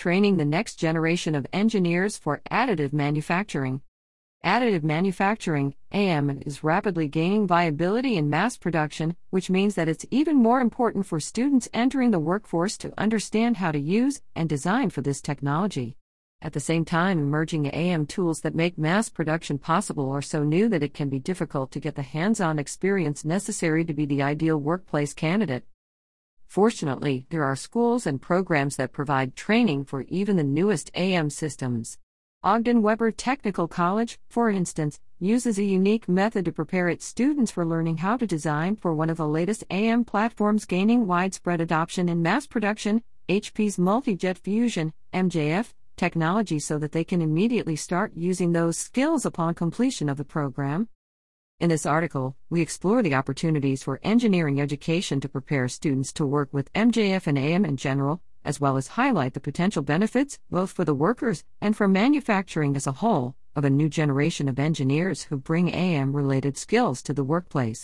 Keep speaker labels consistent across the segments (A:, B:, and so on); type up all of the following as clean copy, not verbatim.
A: Training the next generation of engineers for additive manufacturing. Additive manufacturing, AM, is rapidly gaining viability in mass production, which means that it's even more important for students entering the workforce to understand how to use and design for this technology. At the same time, emerging AM tools that make mass production possible are so new that it can be difficult to get the hands-on experience necessary to be the ideal workplace candidate. Fortunately, there are schools and programs that provide training for even the newest AM systems. Ogden Weber Technical College, for instance, uses a unique method to prepare its students for learning how to design for one of the latest AM platforms gaining widespread adoption in mass production, HP's Multi-Jet Fusion, MJF, technology, so that they can immediately start using those skills upon completion of the program. In this article, we explore the opportunities for engineering education to prepare students to work with MJF and AM in general, as well as highlight the potential benefits, both for the workers and for manufacturing as a whole, of a new generation of engineers who bring AM-related skills to the workplace.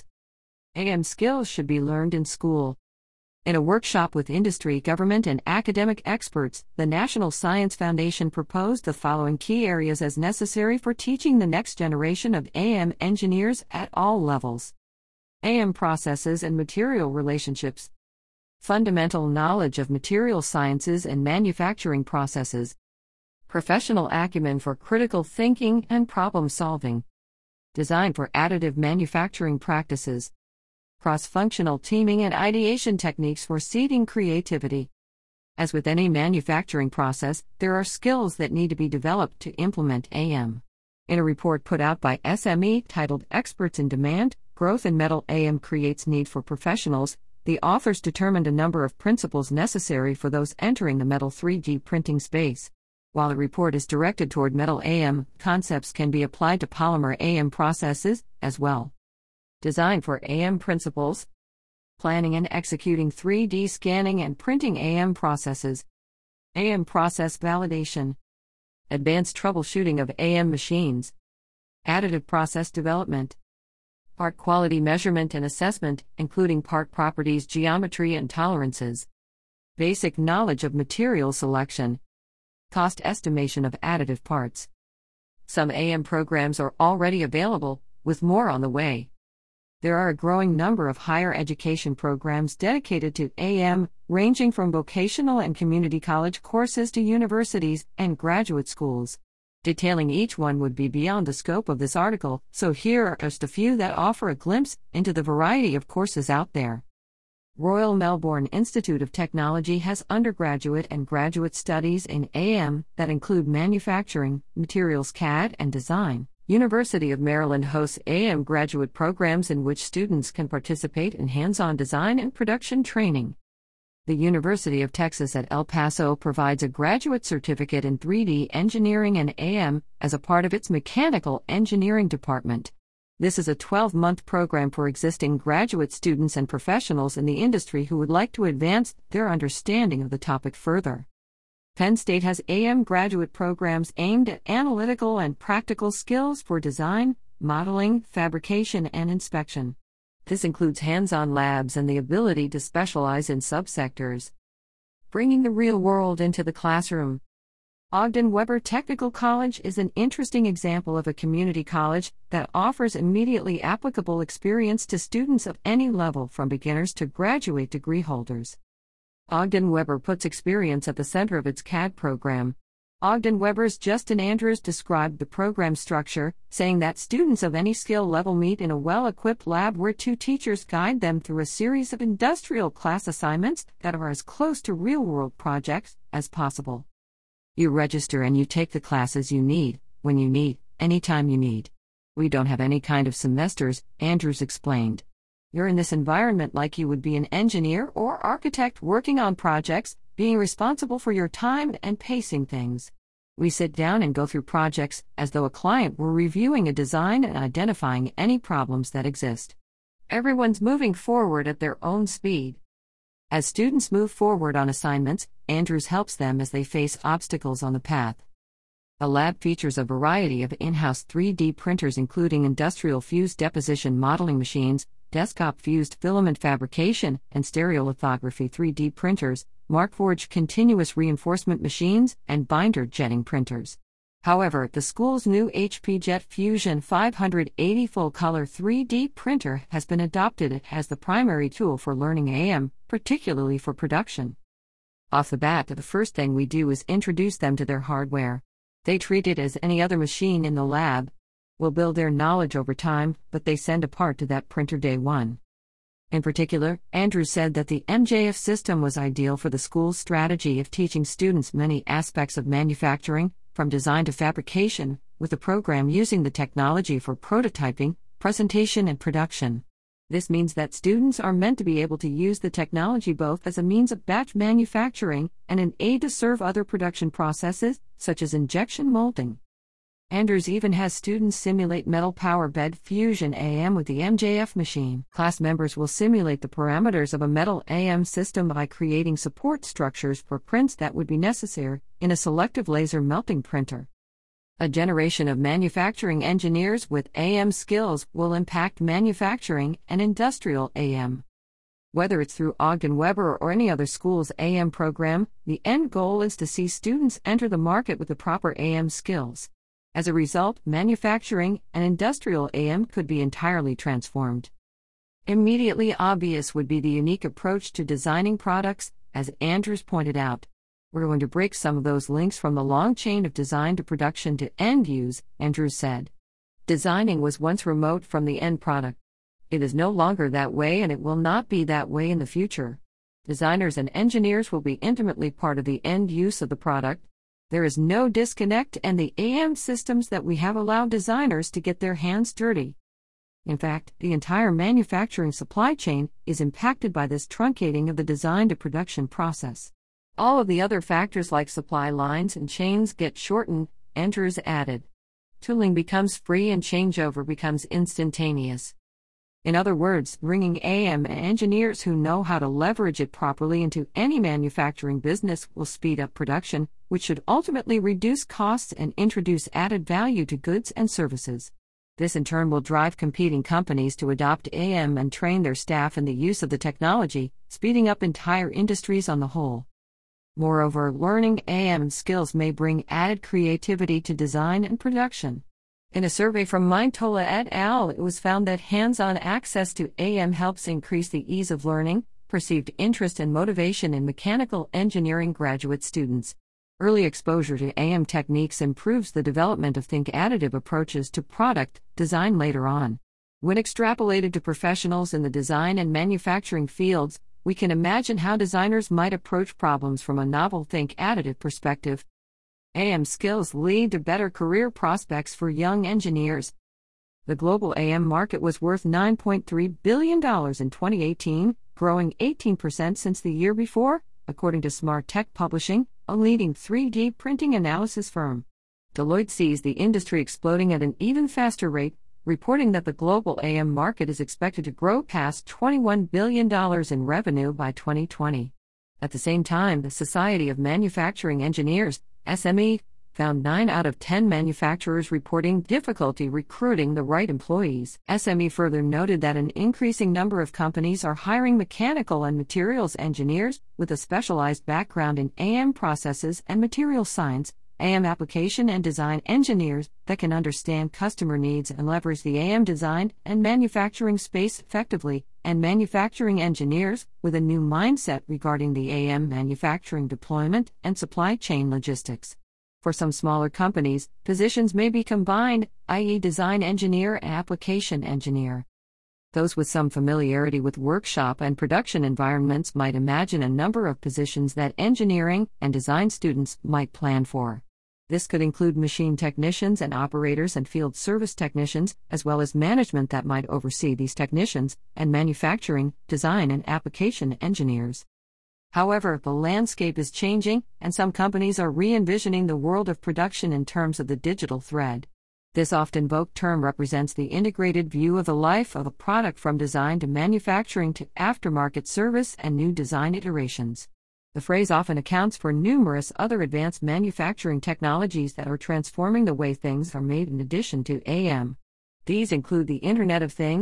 A: AM skills should be learned in school. In a workshop with industry, government, and academic experts, the National Science Foundation proposed the following key areas as necessary for teaching the next generation of AM engineers at all levels. AM processes and material relationships. Fundamental knowledge of material sciences and manufacturing processes. Professional acumen for critical thinking and problem solving. Design for additive manufacturing practices. Cross-functional teaming and ideation techniques for seeding creativity. As with any manufacturing process, there are skills that need to be developed to implement AM. In a report put out by SME titled Experts in Demand, Growth in Metal AM Creates Need for Professionals, the authors determined a number of principles necessary for those entering the metal 3D printing space. While the report is directed toward metal AM, concepts can be applied to polymer AM processes as well. Design for AM principles. Planning and executing 3D scanning and printing AM processes. AM process validation. Advanced troubleshooting of AM machines. Additive process development. Part quality measurement and assessment, including part properties, geometry, and tolerances. Basic knowledge of material selection. Cost estimation of additive parts. Some AM programs are already available, with more on the way. There are a growing number of higher education programs dedicated to AM, ranging from vocational and community college courses to universities and graduate schools. Detailing each one would be beyond the scope of this article, so here are just a few that offer a glimpse into the variety of courses out there. Royal Melbourne Institute of Technology has undergraduate and graduate studies in AM that include manufacturing, materials CAD, and design. University of Maryland hosts AM graduate programs in which students can participate in hands-on design and production training. The University of Texas at El Paso provides a graduate certificate in 3D engineering and AM as a part of its mechanical engineering department. This is a 12-month program for existing graduate students and professionals in the industry who would like to advance their understanding of the topic further. Penn State has AM graduate programs aimed at analytical and practical skills for design, modeling, fabrication, and inspection. This includes hands-on labs and the ability to specialize in subsectors. Bringing the real world into the classroom. Ogden Weber Technical College is an interesting example of a community college that offers immediately applicable experience to students of any level, from beginners to graduate degree holders. Ogden Weber puts experience at the center of its CAD program. Ogden Weber's Justin Andrews described the program structure, saying that students of any skill level meet in a well-equipped lab where two teachers guide them through a series of industrial class assignments that are as close to real-world projects as possible. You register and you take the classes you need, when you need, anytime you need. We don't have any kind of semesters, Andrews explained. You're in this environment like you would be an engineer or architect working on projects, being responsible for your time and pacing things. We sit down and go through projects as though a client were reviewing a design and identifying any problems that exist. Everyone's moving forward at their own speed. As students move forward on assignments, Andrews helps them as they face obstacles on the path. The lab features a variety of in-house 3D printers including industrial fused deposition modeling machines, desktop fused filament fabrication, and stereolithography 3D printers, Markforged continuous reinforcement machines, and binder jetting printers. However, the school's new HP Jet Fusion 580 full-color 3D printer has been adopted as the primary tool for learning AM, particularly for production. Off the bat, the first thing we do is introduce them to their hardware. They treat it as any other machine in the lab. We'll build their knowledge over time, but they send a part to that printer day one. In particular, Andrew said that the MJF system was ideal for the school's strategy of teaching students many aspects of manufacturing, from design to fabrication, with the program using the technology for prototyping, presentation, and production. This means that students are meant to be able to use the technology both as a means of batch manufacturing and an aid to serve other production processes, such as injection molding. Andrews even has students simulate metal power bed fusion AM with the MJF machine. Class members will simulate the parameters of a metal AM system by creating support structures for prints that would be necessary in a selective laser melting printer. A generation of manufacturing engineers with AM skills will impact manufacturing and industrial AM. Whether it's through Ogden Weber or any other school's AM program, the end goal is to see students enter the market with the proper AM skills. As a result, manufacturing and industrial AM could be entirely transformed. Immediately obvious would be the unique approach to designing products, as Andrews pointed out. We're going to break some of those links from the long chain of design to production to end use, Andrews said. Designing was once remote from the end product. It is no longer that way, and it will not be that way in the future. Designers and engineers will be intimately part of the end use of the product. There is no disconnect, and the AM systems that we have allow designers to get their hands dirty. In fact, the entire manufacturing supply chain is impacted by this truncating of the design to production process. All of the other factors like supply lines and chains get shortened, Andrews added. Tooling becomes free and changeover becomes instantaneous. In other words, bringing AM engineers who know how to leverage it properly into any manufacturing business will speed up production, which should ultimately reduce costs and introduce added value to goods and services. This in turn will drive competing companies to adopt AM and train their staff in the use of the technology, speeding up entire industries on the whole. Moreover, learning AM skills may bring added creativity to design and production. In a survey from Mintola et al., it was found that hands-on access to AM helps increase the ease of learning, perceived interest and motivation in mechanical engineering graduate students. Early exposure to AM techniques improves the development of think additive approaches to product design later on. When extrapolated to professionals in the design and manufacturing fields, we can imagine how designers might approach problems from a novel think additive perspective. AM skills lead to better career prospects for young engineers. The global AM market was worth $9.3 billion in 2018, growing 18% since the year before, according to Smart Tech Publishing, a leading 3D printing analysis firm. Deloitte sees the industry exploding at an even faster rate, reporting that the global AM market is expected to grow past $21 billion in revenue by 2020. At the same time, the Society of Manufacturing Engineers, SME, found 9 out of 10 manufacturers reporting difficulty recruiting the right employees. SME further noted that an increasing number of companies are hiring mechanical and materials engineers with a specialized background in AM processes and materials science, AM application and design engineers that can understand customer needs and leverage the AM design and manufacturing space effectively, and manufacturing engineers with a new mindset regarding the AM manufacturing deployment and supply chain logistics. For some smaller companies, positions may be combined, i.e., design engineer and application engineer. Those with some familiarity with workshop and production environments might imagine a number of positions that engineering and design students might plan for. This could include machine technicians and operators and field service technicians, as well as management that might oversee these technicians, and manufacturing, design, and application engineers. However, the landscape is changing, and some companies are re-envisioning the world of production in terms of the digital thread. This oft-invoked term represents the integrated view of the life of a product from design to manufacturing to aftermarket service and new design iterations. The phrase often accounts for numerous other advanced manufacturing technologies that are transforming the way things are made in addition to AM. These include the Internet of Things,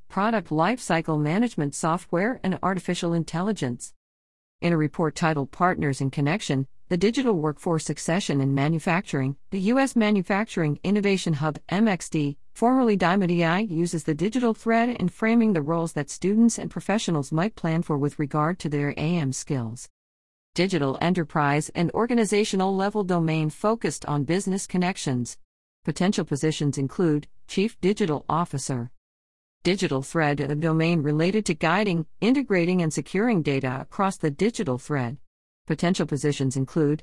A: product lifecycle management software, and artificial intelligence. In a report titled Partners in Connection, the Digital Workforce Succession in Manufacturing, the U.S. Manufacturing Innovation Hub (MXD), formerly Diamond AI, uses the digital thread in framing the roles that students and professionals might plan for with regard to their AM skills. Digital enterprise and organizational level domain focused on business connections. Potential positions include Chief Digital Officer. Digital thread, a domain related to guiding, integrating, and securing data across the digital thread. Potential positions include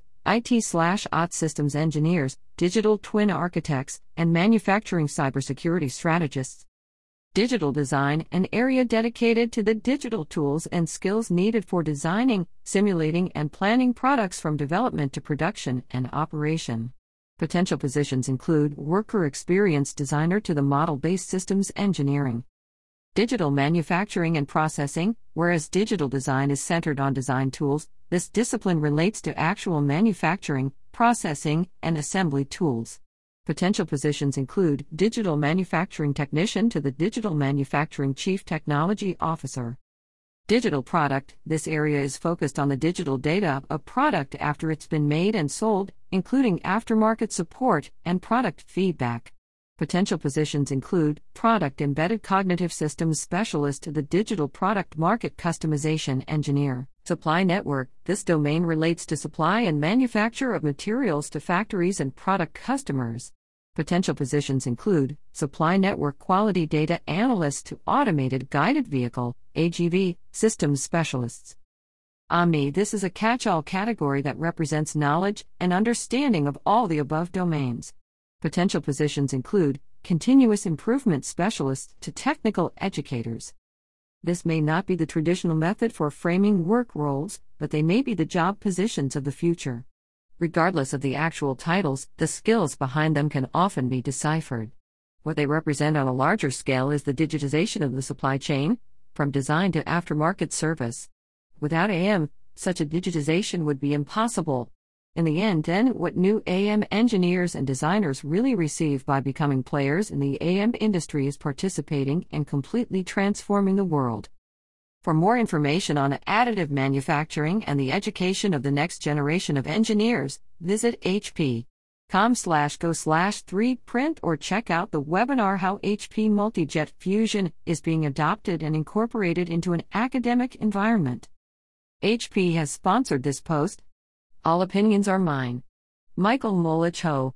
A: IT/OT systems engineers, digital twin architects, and manufacturing cybersecurity strategists. Digital design, an area dedicated to the digital tools and skills needed for designing, simulating, and planning products from development to production and operation. Potential positions include worker experience designer to the model-based systems engineering. Digital manufacturing and processing, whereas digital design is centered on design tools, this discipline relates to actual manufacturing, processing, and assembly tools. Potential positions include digital manufacturing technician to the digital manufacturing chief technology officer. Digital product, this area is focused on the digital data of product after it's been made and sold, including aftermarket support and product feedback. Potential positions include product embedded cognitive systems specialist to the digital product market customization engineer. Supply network, this domain relates to supply and manufacture of materials to factories and product customers. Potential positions include supply network quality data analyst to automated guided vehicle, AGV, systems specialists. Omni, this is a catch-all category that represents knowledge and understanding of all the above domains. Potential positions include continuous improvement specialists to technical educators. This may not be the traditional method for framing work roles, but they may be the job positions of the future. Regardless of the actual titles, the skills behind them can often be deciphered. What they represent on a larger scale is the digitization of the supply chain, from design to aftermarket service. Without AM, such a digitization would be impossible. In the end, then, what new AM engineers and designers really receive by becoming players in the AM industry is participating and completely transforming the world. For more information on additive manufacturing and the education of the next generation of engineers, visit hp.com/go/3print or check out the webinar How HP Multi-Jet Fusion is being adopted and incorporated into an academic environment. HP has sponsored this post. All opinions are mine. Michael Molich Ho.